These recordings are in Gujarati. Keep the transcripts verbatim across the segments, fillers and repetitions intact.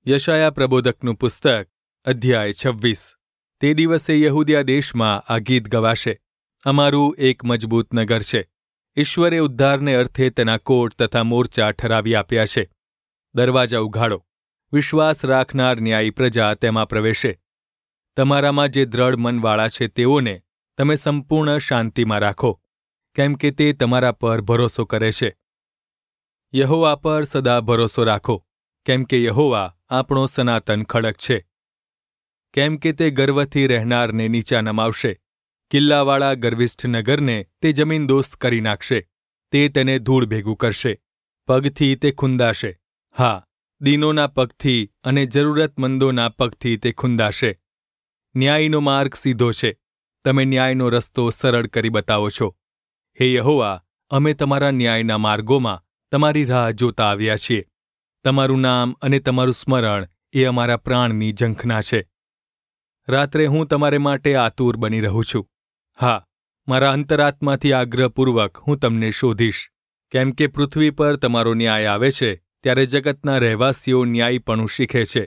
યશાયા પ્રબોધકનું પુસ્તક અધ્યાય છવ્વીસ. તે દિવસે યહૂદિયા દેશમાં આ ગીત ગવાશે. અમારું એક મજબૂત નગર છે. ઈશ્વરે ઉદ્ધારને અર્થે તેના કોટ તથા મોરચા ઠરાવી આપ્યા છે. દરવાજા ઉઘાડો, વિશ્વાસ રાખનાર ન્યાયી પ્રજા તેમાં પ્રવેશે. તમારામાં જે દ્રઢ મનવાળા છે તેઓને તમે સંપૂર્ણ શાંતિમાં રાખો, કેમ કે તે તમારા પર ભરોસો કરે છે. યહોવા પર સદા ભરોસો રાખો, કેમ કે યહોવા આપણો સનાતન ખડક છે. કેમ કે તે ગર્વથી રહેનારને નીચા નમાવશે, કિલ્લાવાળા ગર્વિષ્ઠ નગરને તે જમીનદોસ્ત કરી નાખશે. તે તેને ધૂળ ભેગું કરશે, પગથી તે ખૂંદાશે. હા, દીનોના પગથી અને જરૂરતમંદોના પગથી તે ખૂંદાશે. ન્યાયનો માર્ગ સીધો છે, તમે ન્યાયનો રસ્તો સરળ કરી બતાવો છો. હે યહોવા, અમે તમારા ન્યાયના માર્ગોમાં તમારી રાહ જોતા આવ્યા છીએ. તમારું નામ અને તમારું સ્મરણ એ અમારા પ્રાણની ઝંખના છે. રાત્રે હું તમારે માટે આતુર બની રહું છું. હા, મારા અંતરાત્માથી આગ્રહપૂર્વક હું તમને શોધીશ. કેમ કે પૃથ્વી પર તમારો ન્યાય આવે છે ત્યારે જગતના રહેવાસીઓ ન્યાયીપણું શીખે છે.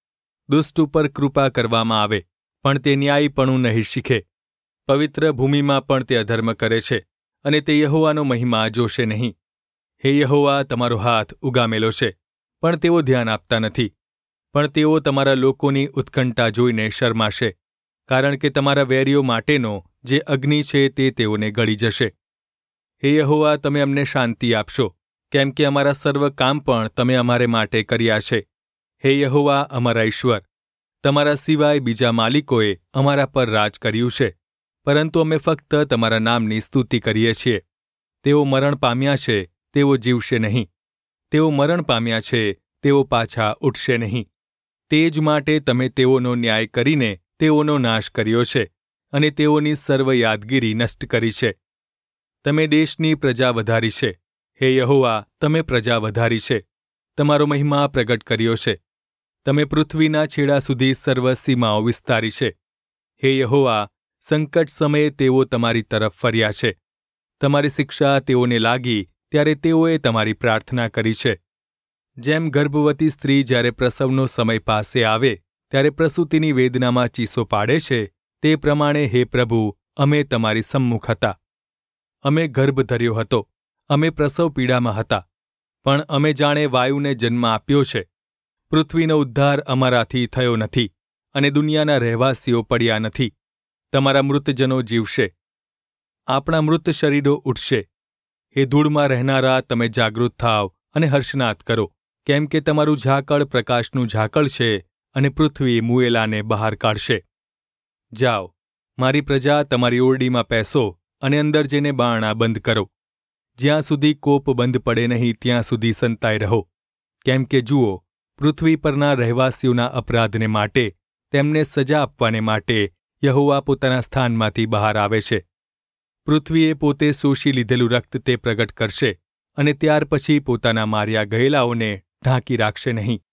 દુષ્ટ ઉપર કૃપા કરવામાં આવે, પણ તે ન્યાયીપણું નહીં શીખે. પવિત્ર ભૂમિમાં પણ તે અધર્મ કરે છે, અને તે યહોવાનો મહિમા જોશે નહીં. હે યહોવા, તમારો હાથ ઉગામેલો છે, પણ તેઓ ધ્યાન આપતા નથી. પણ તેઓ તમારા લોકોની ઉત્કંઠા જોઈને શરમાશે, કારણ કે તમારા વેરીઓ માટેનો જે અગ્નિ છે તે તેઓને ગળી જશે. હે યહોવા, તમે અમને શાંતિ આપશો, કેમ કે અમારા સર્વ કામ પણ તમે અમારે માટે કર્યા છે. હે યહોવા, અમારા ઈશ્વર, તમારા સિવાય બીજા માલિકોએ અમારા પર રાજ કર્યું છે, પરંતુ અમે ફક્ત તમારા નામની સ્તુતિ કરીએ છીએ. તેઓ મરણ પામ્યા છે, તેઓ જીવશે નહીં. તેઓ મરણ પામ્યા છે, તેઓ પાછા ઉઠશે નહીં. તે જ માટે તમે તેઓનો ન્યાય કરીને તેઓનો નાશ કર્યો છે, અને તેઓની સર્વ યાદગીરી નષ્ટ કરી છે. તમે દેશની પ્રજા વધારી છે. હે યહોવા, તમે પ્રજા વધારી છે, તમારો મહિમા પ્રગટ કર્યો છે. તમે પૃથ્વીના છેડા સુધી સર્વ સીમાઓ વિસ્તારી છે. હે યહોવા, સંકટ સમયે તેઓ તમારી તરફ ફર્યા છે. તમારી શિક્ષા તેઓને લાગી ત્યારે તેઓએ તમારી પ્રાર્થના કરી છે. જેમ ગર્ભવતી સ્ત્રી જ્યારે પ્રસવનો સમય પાસે આવે ત્યારે પ્રસૂતિની વેદનામાં ચીસો પાડે છે, તે પ્રમાણે હે પ્રભુ, અમે તમારી સમ્મુખ હતા. અમે ગર્ભ ધર્યો હતો, અમે પ્રસવ પીડામાં હતા, પણ અમે જાણે વાયુને જન્મ આપ્યો છે. પૃથ્વીનો ઉદ્ધાર અમારાથી થયો નથી, અને દુનિયાના રહેવાસીઓ પડ્યા નથી. તમારા મૃતજનો જીવશે, આપણા મૃત શરીરો ઉઠશે. હે ધૂળમાં રહેનારા, તમે જાગૃત થાવ અને હર્ષનાદ કરો, કેમ કે તમારું ઝાકળ પ્રકાશનું ઝાકળ છે, અને પૃથ્વી મુએલાને બહાર કાઢશે. જાઓ, મારી પ્રજા, તમારી ઓરડીમાં પેસો અને અંદર જઈને બારણા બંધ કરો. જ્યાં સુધી કોપ બંધ પડે નહીં ત્યાં સુધી સંતાઈ રહો. કેમ કે જુઓ, પૃથ્વી પરના રહેવાસીઓના અપરાધને માટે, તેમને સજા આપવાને માટે યહોવા પોતાના સ્થાનમાંથી બહાર આવે છે. પૃથ્વીએ પોતે શોષી લીધેલું રક્ત તે પ્રગટ કરશે, અને ત્યાર પછી પોતાના માર્યા ગયેલાઓને ઢાંકી રાખશે નહીં.